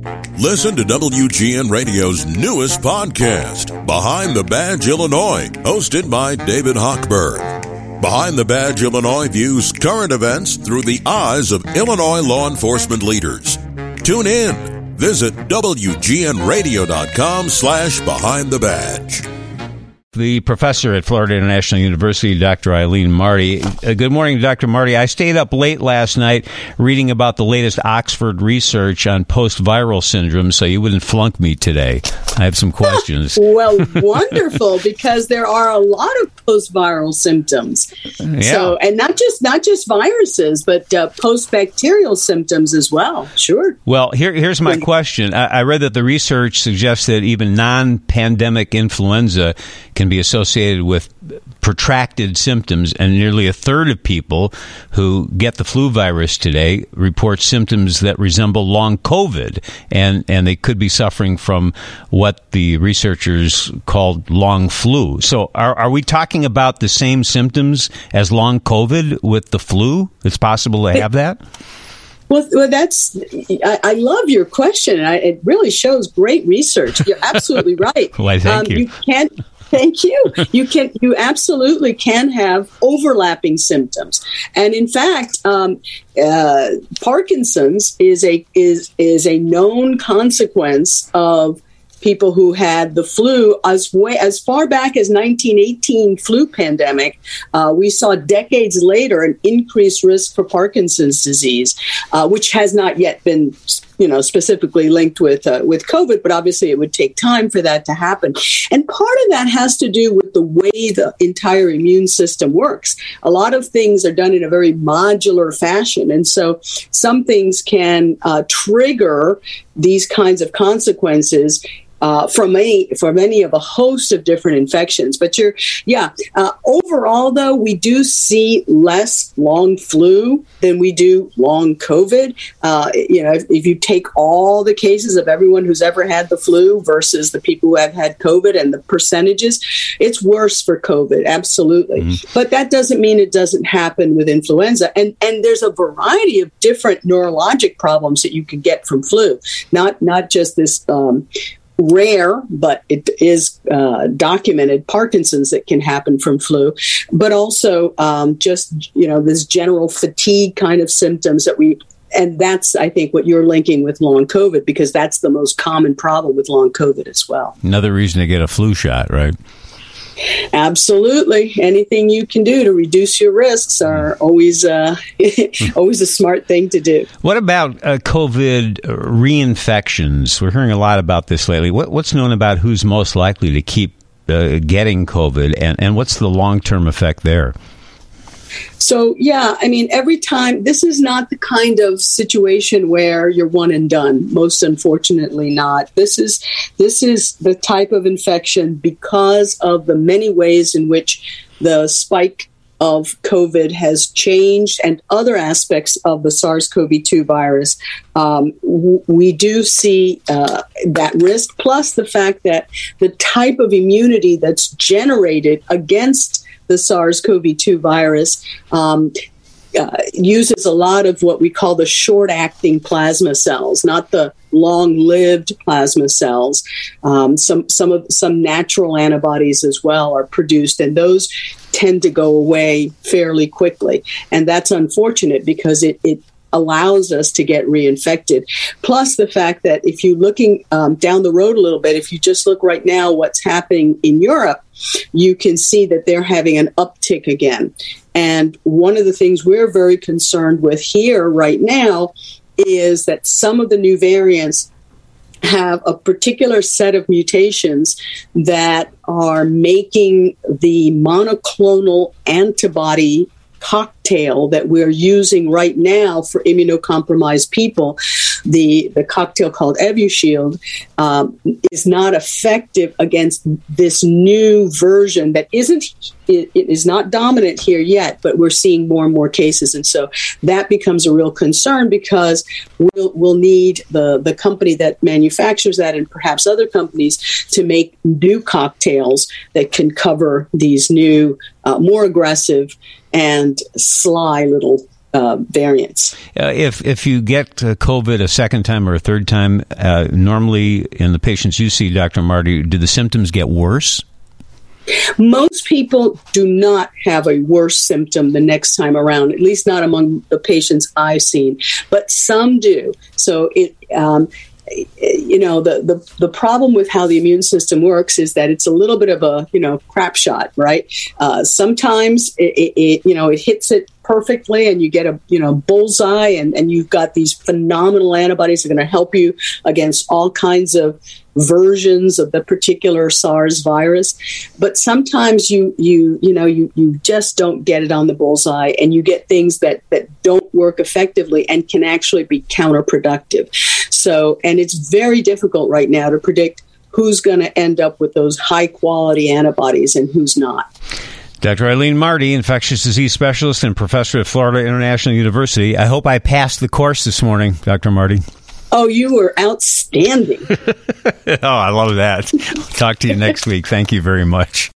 Listen to WGN Radio's newest podcast, Behind the Badge Illinois, hosted by David Hochberg. Behind the Badge Illinois views current events through the eyes of Illinois law enforcement leaders. Tune in. Visit WGNradio.com/Behind the Badge. The professor at Florida International University, Dr. Eileen Marty. Good morning, Dr. Marty. I stayed up late last night reading about the latest Oxford research on post-viral syndrome, so you wouldn't flunk me today. I have some questions. Well, wonderful, because there are a lot of post-viral symptoms. Yeah. So, and not just viruses, but post-bacterial symptoms as well. Sure. Well, here's my question. I read that the research suggests that even non-pandemic influenza can be associated with protracted symptoms, and nearly a third of people who get the flu virus today report symptoms that resemble long COVID, and they could be suffering from what the researchers called long flu. So are we talking about the same symptoms as long COVID with the flu? It's possible to have that? Well, I love your question. It really shows great research. You're absolutely right. Well, thank you. Thank you. You absolutely can have overlapping symptoms, and in fact, Parkinson's is a known consequence of people who had the flu as far back as 1918 flu pandemic. We saw decades later an increased risk for Parkinson's disease, which has not yet been specifically linked with COVID, but obviously it would take time for that to happen. And part of that has to do with the way the entire immune system works. A lot of things are done in a very modular fashion, and so some things can trigger these kinds of consequences from any of a host of different infections. But overall, though, we do see less long flu than we do long COVID. If you take all the cases of everyone who's ever had the flu versus the people who have had COVID and the percentages, it's worse for COVID, absolutely. Mm-hmm. But that doesn't mean it doesn't happen with influenza. And there's a variety of different neurologic problems that you can get from flu, not just this rare, but it is documented Parkinson's that can happen from flu, but also this general fatigue kind of symptoms and that's, I think, what you're linking with long COVID, because that's the most common problem with long COVID as well. Another reason to get a flu shot, right? Absolutely. Anything you can do to reduce your risks are always always a smart thing to do. What about COVID reinfections? We're hearing a lot about this lately. What's known about who's most likely to keep getting COVID, and what's the long-term effect there? So, every time, this is not the kind of situation where you're one and done. Most unfortunately not. This is the type of infection, because of the many ways in which the spike of COVID has changed and other aspects of the SARS-CoV-2 virus. We do see that risk, plus the fact that the type of immunity that's generated against the SARS-CoV-2 virus uses a lot of what we call the short-acting plasma cells, not the long-lived plasma cells. Some natural antibodies as well are produced, and those tend to go away fairly quickly. And that's unfortunate, because it allows us to get reinfected. Plus the fact that if you're looking down the road a little bit, if you just look right now what's happening in Europe, you can see that they're having an uptick again. And one of the things we're very concerned with here right now is that some of the new variants have a particular set of mutations that are making the monoclonal antibody cocktail that we're using right now for immunocompromised people, the cocktail called Evusheld, is not effective against this new version that it is not dominant here yet, but we're seeing more and more cases. And so that becomes a real concern, because we'll need the company that manufactures that, and perhaps other companies, to make new cocktails that can cover these new, more aggressive and sly little variants. If you get COVID a second time or a third time, normally in the patients you see, Dr. Marty, do the symptoms get worse? Most people do not have a worse symptom the next time around, at least not among the patients I've seen, but some do. So the problem with how the immune system works is that it's a little bit of a, crap shot, right? Sometimes it hits it perfectly and you get a, bullseye and you've got these phenomenal antibodies that are going to help you against all kinds of versions of the particular SARS virus. But sometimes you just don't get it on the bullseye and you get things that don't work effectively and can actually be counterproductive. So, and it's very difficult right now to predict who's going to end up with those high quality antibodies and who's not. Dr. Eileen Marty, infectious disease specialist and professor at Florida International University. I hope I passed the course this morning, Dr. Marty. Oh, you were outstanding. Oh, I love that. Talk to you next week. Thank you very much.